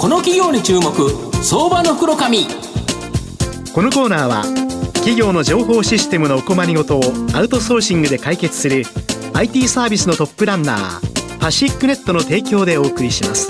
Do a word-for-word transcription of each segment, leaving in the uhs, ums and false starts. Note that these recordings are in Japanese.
この企業に注目、相場の袋紙。 このコーナーは企業の情報システムのお困りごとをアウトソーシングで解決する アイティー サービスのトップランナーパシックネットの提供でお送りします。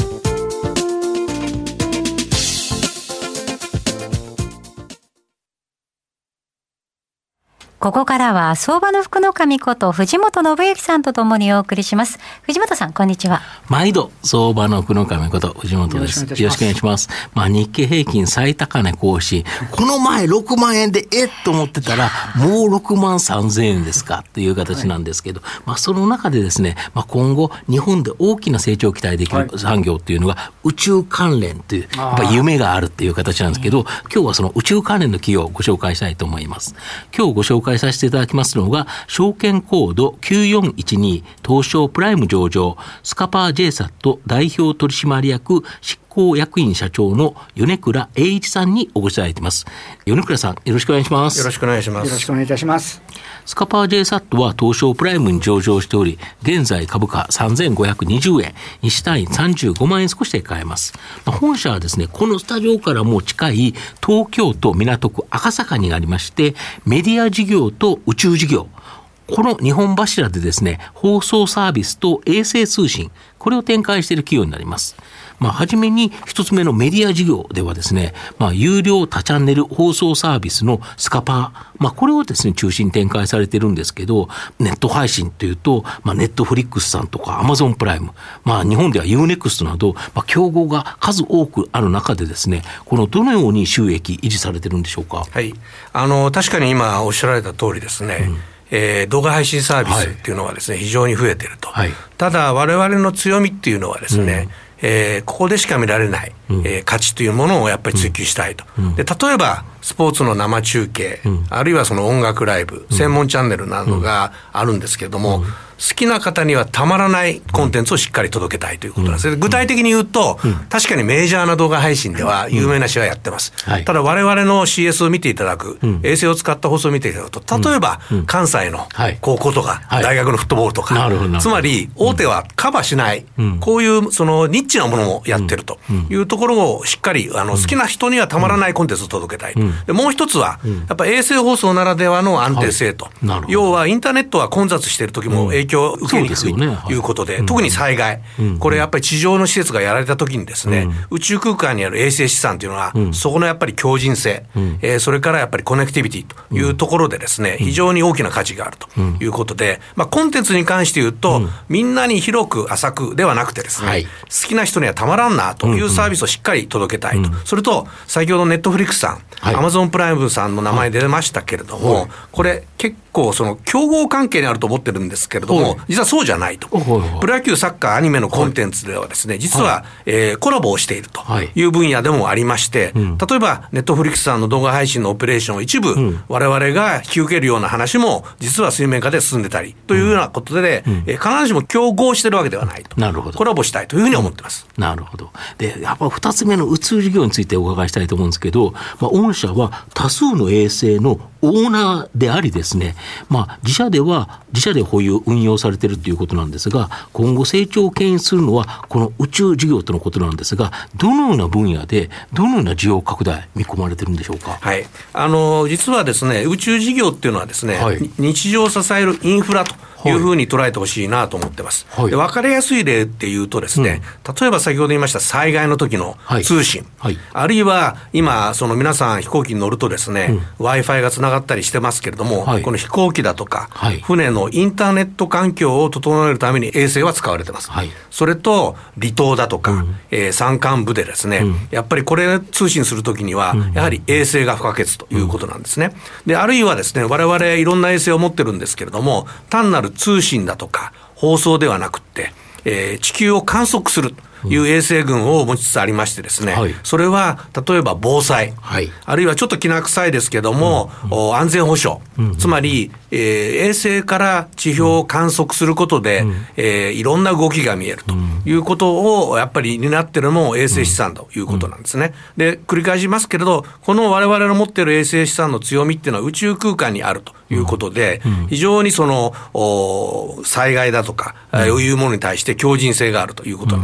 ここからは相場の福の神こと藤本信之さんとともにお送りします。藤本さん、こんにちは。 毎度相場の福の神こと藤本です。よろしくお願いします。まあ、日経平均最高値更新、この前ろくまんえんでえっと思ってたらもうろくまんさんぜんえんですかという形なんですけど、はい、まあ、その中でですね、まあ、今後日本で大きな成長を期待できる産業っていうのが宇宙関連というやっぱ夢があるっていう形なんですけど、今日はその宇宙関連の企業をご紹介したいと思います。今日ご紹介させていただきますのが、証券コードきゅうよんいちに東証プライム上場スカパー ジェイサット 代表取締役執行役員社長の米倉英一さんにお越しいただいています。米倉さん、よろしくお願いします。 よろしくお願いします。 よろしくお願いいたします。 スカパー ジェイサット は東証プライムに上場しており、現在株価さんぜんごひゃくにじゅうえん、日単位さんじゅうごまんえん少しで買えます。本社はですね、このスタジオからも近い東京都港区赤坂にありまして、メディア事業と宇宙事業、このにほん柱でですね、放送サービスと衛星通信、これを展開している企業になります。まあ、はじめに一つ目のメディア事業ではですね、まあ、有料多チャンネル放送サービスのスカパー、まあ、これをですね中心に展開されているんですけど、ネット配信というと、まあ、ネットフリックスさんとかアマゾンプライム、まあ、日本ではユーネクストなど、まあ、競合が数多くある中でですね、このどのように収益維持されているんでしょうか。 はい、あの確かに今おっしゃられた通りですね、うん、えー、動画配信サービスっていうのはですね、はい、非常に増えていると、はい、ただ我々の強みっていうのはですね、うん、えー、ここでしか見られない、うん、えー、価値というものをやっぱり追求したいと、うん、で例えばスポーツの生中継、うん、あるいはその音楽ライブ、うん、専門チャンネルなどがあるんですけれども、うん、好きな方にはたまらないコンテンツをしっかり届けたいということなんです、うん、具体的に言うと、うん、確かにメジャーな動画配信では有名な試合やってます、うんはい、ただ我々の シーエス を見ていただく、うん、衛星を使った放送を見ていただくと、例えば、うん、関西の高校とか、はい、大学のフットボールとか、はい、つまり大手はカバーしない、うん、こういうそのニッチなものもやってるというところをしっかりあの好きな人にはたまらないコンテンツを届けたい、うん、でもう一つは、うん、やっぱり衛星放送ならではの安定性と、はい、要はインターネットは混雑している時も影響を受けにくい、うん、ということで、はい、特に災害、うん、これやっぱり地上の施設がやられた時にですね、うん、宇宙空間にある衛星資産というのは、うん、そこのやっぱり強靭性、うん、えー、それからやっぱりコネクティビティというところでですね、うん、非常に大きな価値があるということで、まあ、コンテンツに関して言うと、うん、みんなに広く浅くではなくてですね、はい、好きな人にはたまらんなというサービスをしっかり届けたいと、うん、それと先ほどネットフリックスさん、アマゾンプライムさんの名前出ましたけれども、はい、これ結構その競合関係にあると思ってるんですけれども、はい、実はそうじゃないと。プロ野球、サッカー、アニメのコンテンツではですね、実は、はい、えー、コラボをしているという分野でもありまして、はい、例えばネットフリックスさんの動画配信のオペレーションを一部、うん、我々が引き受けるような話も実は水面下で進んでたりというようなことで、うん、えー、必ずしも競合してるわけではないと。 なるほど。 コラボしたいというふうに思ってます、 うん、なるほど。でやっぱ二つ目の宇宙事業についてお伺いしたいと思うんですけど、まあ、御社は多数の衛星のオーナーでありですね、まあ、自社では自社で保有運用されているということなんですが、今後成長を牽引するのはこの宇宙事業とのことなんですが、どのような分野でどのような需要拡大見込まれているんでしょうか。 はい、あの実はですね、宇宙事業っていうのはですね、はい、日常を支えるインフラというふうに捉えてほしいなと思ってます、はい、で分かりやすい例っていうとですね、うん、例えば先ほど言いました災害の時の通信、はいはい、あるいは今その皆さん飛行機に乗るとですね、うん、Wi-Fi がつながったりしてますけれども、はい、この飛行機だとか、はい、船のインターネット環境を整えるために衛星は使われてます、はい、それと離島だとか、うん、えー、山間部でですね、うん、やっぱりこれ通信するときには、うん、やはり衛星が不可欠ということなんですね。であるいはですね、我々いろんな衛星を持ってるんですけれども、単なる通信だとか放送ではなくって、えー、地球を観測するという衛星群を持ちつつありましてですね、はい、それは例えば防災、はい、あるいはちょっときな臭いですけども、うんうん、安全保障、うんうん、つまり、えー、衛星から地表を観測することで、うん、えー、いろんな動きが見えるということをやっぱり担っているのも衛星資産ということなんですね。で繰り返しますけれど、この我々の持っている衛星資産の強みっていうのは宇宙空間にあるということで、うんうん、非常にその災害だとか、うん、いうものに対して強靭性があるということなんですね。うん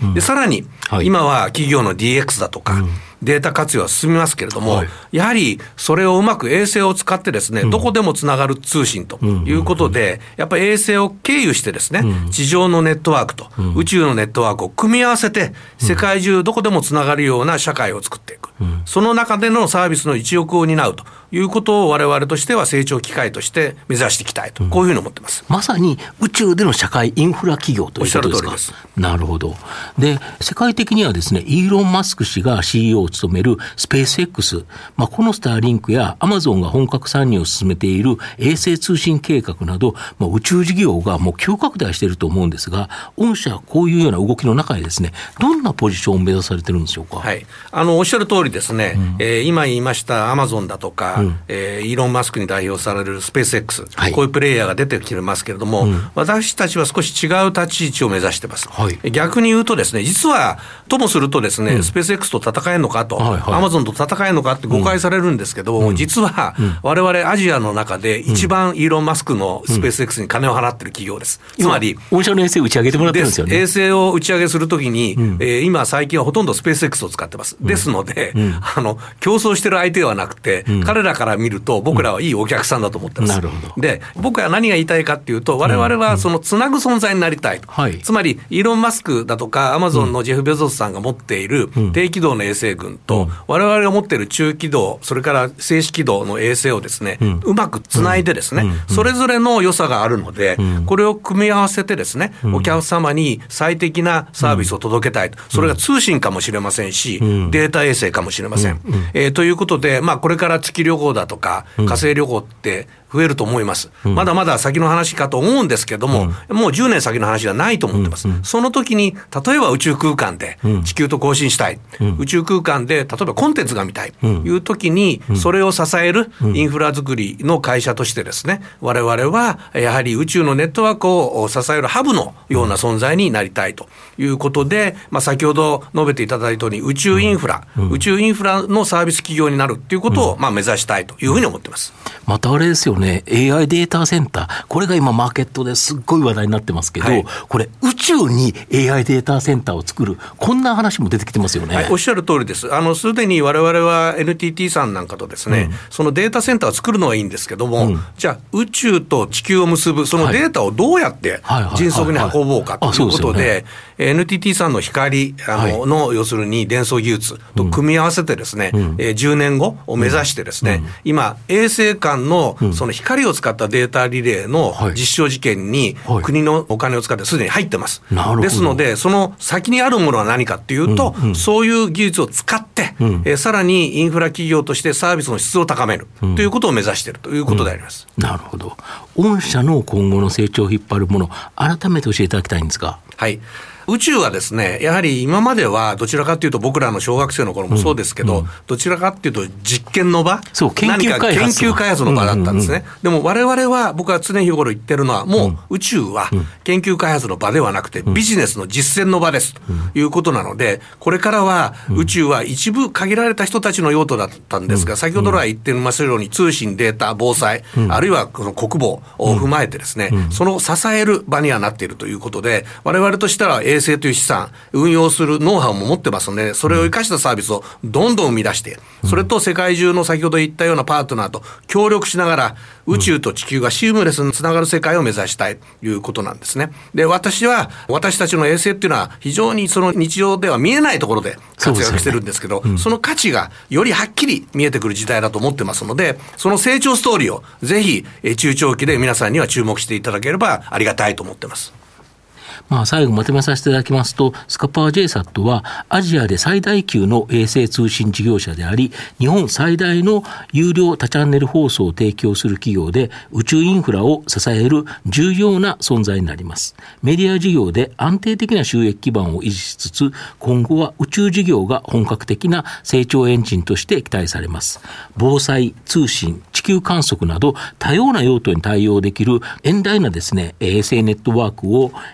でさらに、はい、今は企業の ディーエックス だとか、うん、データ活用は進みますけれども、はい、やはりそれをうまく衛星を使ってですね、うん、どこでもつながる通信ということで、うんうんうん、やっぱり衛星を経由してですね、うん、地上のネットワークと、うん、宇宙のネットワークを組み合わせて、世界中どこでもつながるような社会を作っていく、うん、その中でのサービスの一翼を担うということを我々としては成長機会として目指していきたいと、こういうふうに思ってます、 うん、まさに宇宙での社会インフラ企業ということですか。おっしゃる通りです。なるほど。で世界的にはですね、イーロン・マスク氏が シーイーオー を務めるスペース X、まあ、このスターリンクやアマゾンが本格参入を進めている衛星通信計画など、まあ、宇宙事業がもう急拡大していると思うんですが、御社はこういうような動きの中でですね、どんなポジションを目指されてるんでしょうか。 はい、あのおっしゃる通りですね、うんえー、今言いましたアマゾンだとか、うんえー、イーロン・マスクに代表されるスペース X、はい、こういうプレイヤーが出てきてますけれども、うん、私たちは少し違う立ち位置を目指してます、はい、逆に言うとですね、実はともするとですね、うん、スペース X と戦えるのかと、はいはい、アマゾンと戦えるのかって誤解されるんですけど、うん、実は我々アジアの中で一番イーロン・マスクのスペース X に金を払ってる企業です、うん、つまり御社の衛星を打ち上げてもらってるんですよね。 衛星を打ち上げするときに、うんえー、今最近はほとんどスペース X を使ってます、うん、ですので、うん、あの競争してる相手ではなくて、うん、彼らから見ると僕らはいいお客さんだと思ってます、うん、なるほど。で僕は何が言いたいかっていうと、我々はそのつなぐ存在になりたいと、うんうん、つまりイーロン・マスクだとかアマゾンのジェフ・ベゾスさんが持っている低軌道の衛星群と、うん、我々が持っている中軌道、それから静止軌道の衛星をですね、うん、うまくつないでですね、うんうん、それぞれの良さがあるので、うん、これを組み合わせてですね、うん、お客様に最適なサービスを届けたいと、うん、それが通信かもしれませんし、うん、データ衛星かもしれません、うんうんえー、ということで、まあ、これから月旅行だとか火星旅行って増えると思います、うん、まだまだ先の話かと思うんですけども、うん、もうじゅうねん先の話ではないと思ってます、うんうん、その時に例えば宇宙空間で地球と交信したい、うん、宇宙空間で例えばコンテンツが見たいという時に、うん、それを支えるインフラ作りの会社としてですね、我々はやはり宇宙のネットワークを支えるハブのような存在になりたいということで、まあ、先ほど述べていただいたように宇宙インフラ、うん、宇宙インフラのサービス企業になるということをまあ目指したいというふうに思ってます。 またあれですよね、エーアイ データセンター、これが今マーケットですっごい話題になってますけど、はい、これ宇宙に エーアイ データセンターを作る、こんな話も出てきてますよね。 はい、おっしゃる通りです。あのすでに我々は エヌティーティー さんなんかとですね、うん、そのデータセンターを作るのはいいんですけども、うん、じゃあ宇宙と地球を結ぶそのデータをどうやって迅速に運ぼうかということで、エヌティーティー さんの光あの、はい、の要するに伝送技術と組み合わせてですね、うんえー、じゅうねんごを目指してですね、うん、今衛星間のその光を使ったデータリレーの実証実験に国のお金を使ってすでに入ってます、はい、ですのでその先にあるものは何かっていうと、うんうん、そういう技術を使って、うんえー、さらにインフラ企業としてサービスの質を高める、うん、ということを目指しているということであります、 うん、なるほど。御社の今後の成長を引っ張るもの、改めて教えていただきたいんですが。 はい、宇宙はですね、やはり今まではどちらかというと僕らの小学生の頃もそうですけど、うんうん、どちらかというと実験の場、 そう研究開発、 何か研究開発の場だったんですね、うんうんうん、でも我々は僕は常日頃言ってるのは、もう宇宙は研究開発の場ではなくてビジネスの実践の場ですということなので、これからは宇宙は一部限られた人たちの用途だったんですが、先ほど来言ってましたように通信、データ、防災、あるいはこの国防を踏まえてですね、その支える場にはなっているということで、我々としては衛星という資産、運用するノウハウも持ってますので、それを生かしたサービスをどんどん生み出して、それと世界中の先ほど言ったようなパートナーと協力しながら、宇宙と地球がシームレスにつながる世界を目指したいということなんですね。で、私は私たちの衛星っていうのは非常にその日常では見えないところで活躍してるんですけど、 そ, う、ねうん、その価値がよりはっきり見えてくる時代だと思ってますので、その成長ストーリーをぜひ中長期で皆さんには注目していただければありがたいと思ってます。 まあ、最後まとめさせていただきますと、スカパー ジェイサット はアジアで最大級の衛星通信事業者であり、日本最大の有料多チャンネル放送を提供する企業で、宇宙インフラを支える重要な存在になります。メディア事業で安定的な収益基盤を維持しつつ、今後は宇宙事業が本格的な成長エンジンとして期待されます。防災、通信、地球観測など多様な用途に対応できる遠大なですね、衛星ネットワークを自社で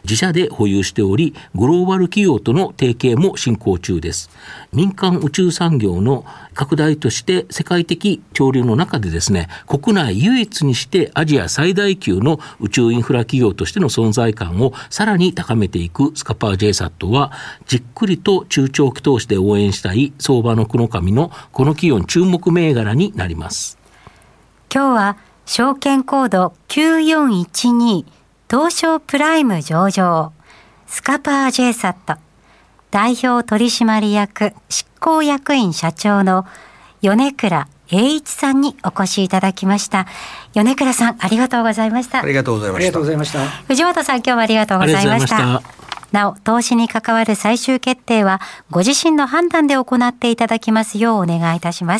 で保有しており、グローバル企業との提携も進行中です。民間宇宙産業の拡大として世界的潮流の中でですね、国内唯一にしてアジア最大級の宇宙インフラ企業としての存在感をさらに高めていくスカパー ジェイサット は、じっくりと中長期投資で応援したい相場の黒神のこの企業の注目銘柄になります。 今日は証券コードきゅうよんいちに東証プライム上場スカパー ジェイサット 代表取締役執行役員社長の米倉栄一さんにお越しいただきました。米倉さん、ありがとうございました。 ありがとうございました。ありがとうございました。 藤本さん、今日もありがとうございました。なお、投資に関わる最終決定はご自身の判断で行っていただきますようお願いいたします。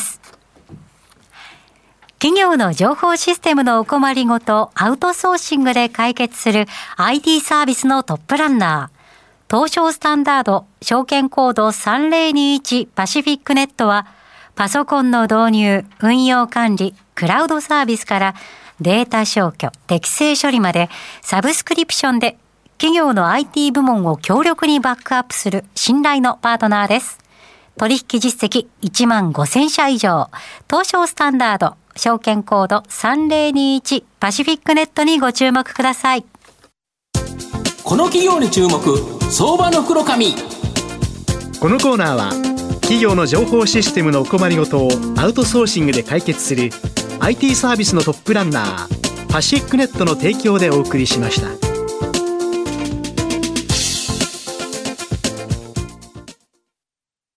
企業の情報システムのお困りごとをアウトソーシングで解決する アイティー サービスのトップランナー、東証スタンダード証券コードさんぜろにいちパシフィックネットは、パソコンの導入、運用管理、クラウドサービスからデータ消去、適正処理までサブスクリプションで企業の アイティー 部門を強力にバックアップする信頼のパートナーです。取引実績いちまんごせんしゃ以上、東証スタンダード証券コードさんぜろにいちパシフィックネットにご注目ください。 この企業に注目、相場の福の神。 このコーナーは企業の情報システムのお困りごとをアウトソーシングで解決する アイティー サービスのトップランナーパシフィックネットの提供でお送りしました。